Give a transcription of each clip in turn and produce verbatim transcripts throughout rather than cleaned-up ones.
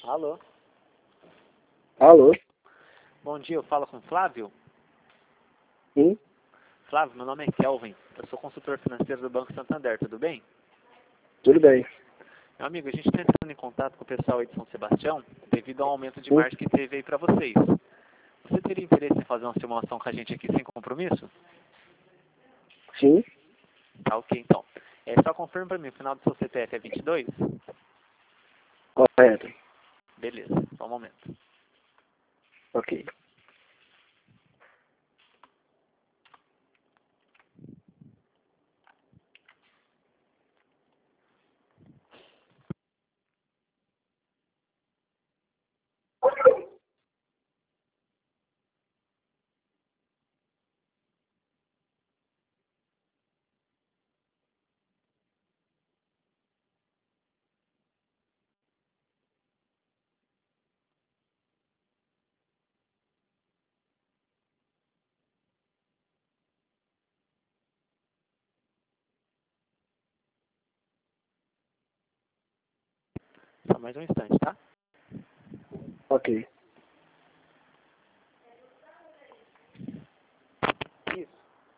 Alô? Alô? Bom dia, eu falo com o Flávio? Sim? Flávio, meu nome é Kelvin. Eu sou consultor financeiro do Banco Santander, tudo bem? Tudo bem. Meu amigo, a gente está entrando em contato com o pessoal aí de São Sebastião devido ao aumento de Sim? margem que teve aí para vocês. Você teria interesse em fazer uma simulação com a gente aqui sem compromisso? Sim? Tá ok, então. É, só confirma para mim, o final do seu C P F é vinte e dois? Correto. Beleza, só um momento. Ok. Só mais um instante, tá? Ok. Isso.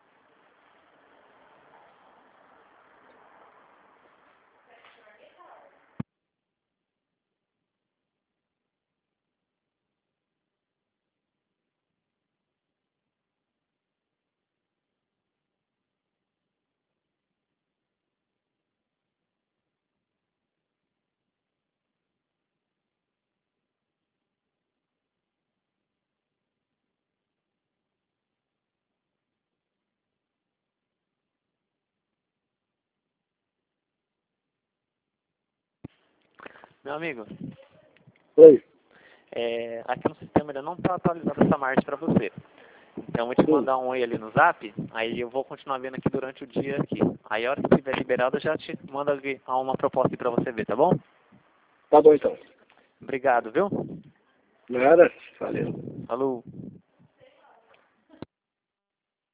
Meu amigo, Oi? é, aqui no sistema ainda não está atualizada essa margem para você. Então eu vou te Sim. mandar um oi ali no zap, aí eu vou continuar vendo aqui durante o dia aqui. Aí a hora que estiver liberado eu já te mando ali uma proposta para você ver, tá bom? Tá bom então. Obrigado, viu? Nada? Valeu. Falou.